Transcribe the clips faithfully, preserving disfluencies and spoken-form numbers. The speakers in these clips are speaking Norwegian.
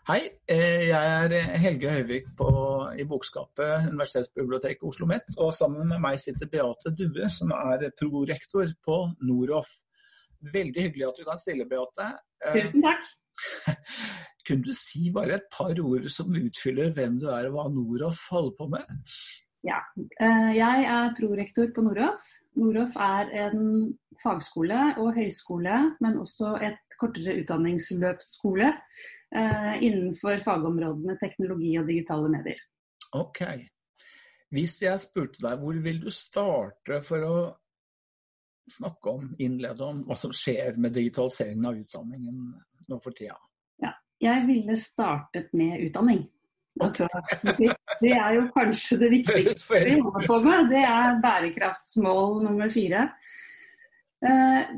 Hei, jeg er Helge Høyvik på, i Bokskapet, Universitetsbiblioteket Oslo-Met, og sammen med meg sitter Beate Due, som er prorektor på Noroff. Veldig hyggelig at du kan stille, Beate. Tusen takk. Kunne du si bare et par ord som utfyller hvem du er og hva Noroff holder på med? Ja, jeg er prorektor på Noroff. Noroff er en fagskole og høyskole, men også et kortere utdanningsløpsskole innenfor fagområdene teknologi og digitale medier. Ok. Hvis jeg spurte deg, hvor vil du starte for å snakke om, innlede om hva som skjer med digitaliseringen av utdanningen nå for tida? Ja, jeg ville startet med utdanning. Altså, det, det er jo kanskje det viktigste vi holder på med. Det er bærekraftsmål nummer fire. Uh,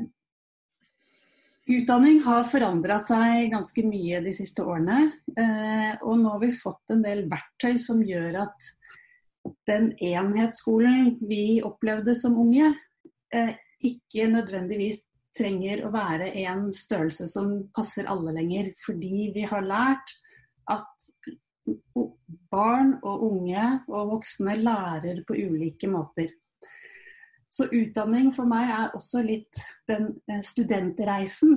utdanning har forandret seg ganske mye de siste årene, uh, og nå har vi fått en del verktøy som gjør at den enhetsskolen vi opplevde som unge, uh, ikke nødvendigvis trenger å være en størrelse som passer alle lenger, fordi vi har lært at barn og unge og voksne lærer på ulike måter. Så utdanning for meg er også litt den studentreisen.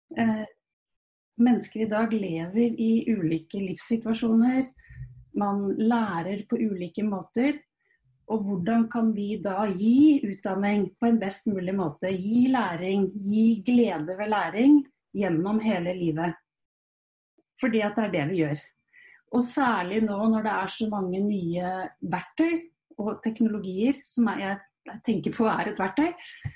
Mennesker i dag lever i ulike livssituasjoner, man lærer på ulike måter, og hvordan kan vi da gi utdanning på en best mulig måte, gi læring, gi glede ved læring gjennom hele livet. Fordi at det er det vi gjør. Og særlig nå når det er så mange nye verktøy og teknologier, som er, jeg tenker på er et verktøy,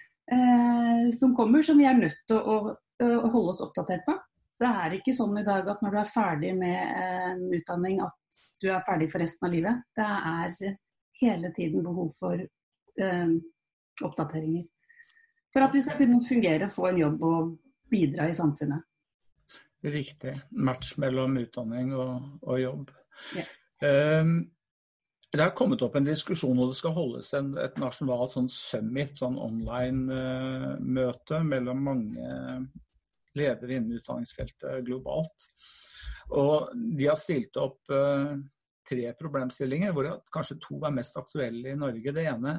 eh, som kommer, som vi er nødt til å, å, å holde oss oppdatert på. Det er ikke sånn i dag at når du er ferdig med en utdanning, at du er ferdig for resten av livet. Det er hele tiden behov for eh, oppdateringer. For at vi skal kunne fungere, få en jobb og bidra i samfunnet. Riktig. Match mellom utdanning og, og jobb. Ja. Um, det har kommet opp en diskusjon hvor det skal holdes en, et nasjonalt sånn summit, sånn online-møte uh, mellom mange ledere innen utdanningsfeltet globalt. Og de har stilt opp uh, tre problemstillinger, hvor kanskje to er mest aktuelle i Norge. Det ene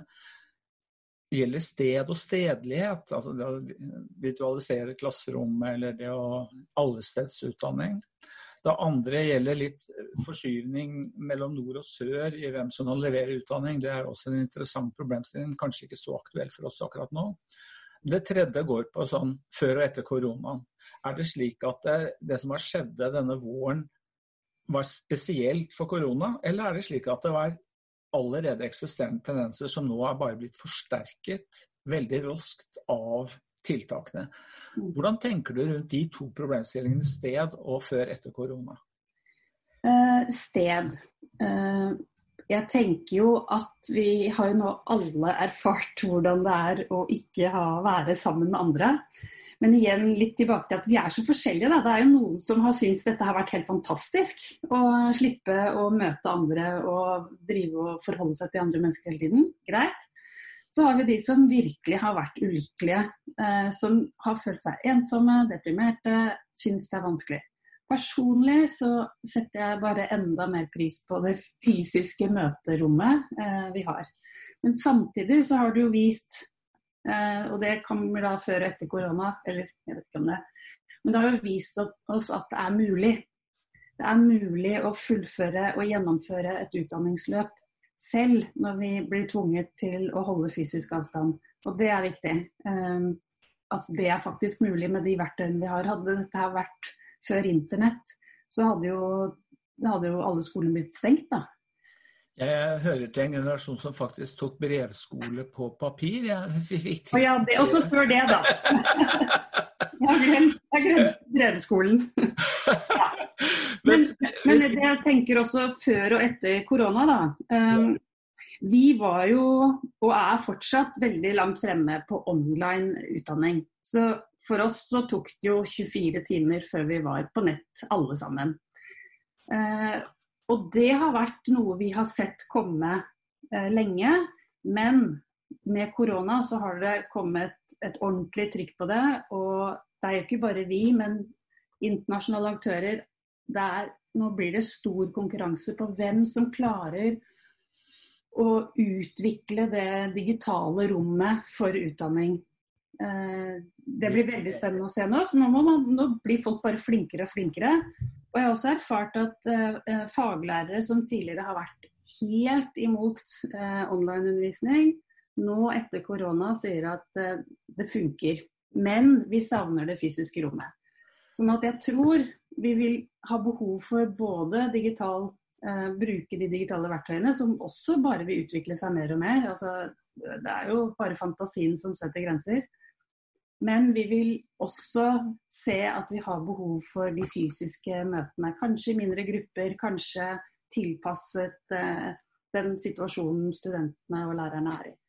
gjelder sted og stedlighet, altså det å virtualisere klasserommet eller det å allestedsutdanning. Det andre gjelder litt forskyvning mellom nord og sør i hvem som leverer utdanning. Det er også en interessant problemstilling, kanskje ikke så aktuell for oss akkurat nå. Det tredje går på sånn før og etter korona. Er det slik at det, det som har skjedd denne våren var spesielt for korona, eller er det slik at det var allerede eksisterende tendenser som nå er bare blitt forsterket veldig raskt av tiltakene? Hvordan tenker du rundt de to problemstillingene, sted og før etter korona? Uh, sted. Uh, jeg tenker jo at vi har jo nå alle erfart hvordan det er å ikke ha, være sammen med andre. Men igjen litt tilbake til at vi er så forskjellige. Da. Det er jo noen som har syntes dette har vært helt fantastisk, å slippe å møte andre og drive og forholde seg til andre mennesker hele tiden. Greit. Så har vi de som virkelig har vært ulykkelige, eh, som har følt seg ensomme, deprimerte, synes det er vanskelig. Personlig så setter jeg bare enda mer pris på det fysiske møterommet eh, vi har. Men samtidig så har det jo vist, Uh, og det kommer da før og etter korona, eller jeg vet ikke om det, men det har jo vist oss at det er mulig. Det er mulig å fullføre og gjennomføre et utdanningsløp selv når vi blir tvunget til å holde fysisk avstand. Og det er viktig. Uh, at det er faktisk mulig med de verktøyene vi har. Hadde dette her vært før internett, så hadde jo, hadde jo alle skolene blitt stengt da. Jeg hører til en generasjon som faktisk tok brevskole på papir. Jeg fikk til... Ja, det, også før det da. Jeg har glemt, jeg har glemt brevskolen. Ja. Men, men det jeg tenker også før og etter korona da. Um, vi var jo, og er fortsatt, veldig langt fremme på online utdanning. Så for oss så tok det jo tjuefire timer før vi var på nett alle sammen. Uh, Og det har vært noe vi har sett komme eh, lenge, men med korona så har det kommet et ordentlig trykk på det, og det er jo ikke bare vi, men internasjonale aktører, det er nå blir det stor konkurranse på hvem som klarer å utvikle det digitale rommet for utdanning. Det blir veldig spennende å se nå, så nå, må man, nå blir folk bare flinkere og flinkere. Og jeg har også erfart at uh, faglærere som tidligere har vært helt imot uh, online-undervisning, nå etter korona sier at uh, det funker, men vi savner det fysiske rommet. Sånn at jeg tror vi vil ha behov for både digital, uh, bruke de digitale verktøyene, som også bare vil utvikle seg mer og mer. Altså, det er jo bare fantasien som setter grenser. Men vi vil også se at vi har behov for de fysiske møtene, kanskje i mindre grupper, kanskje tilpasset uh, den situasjonen studentene og lærerne er i.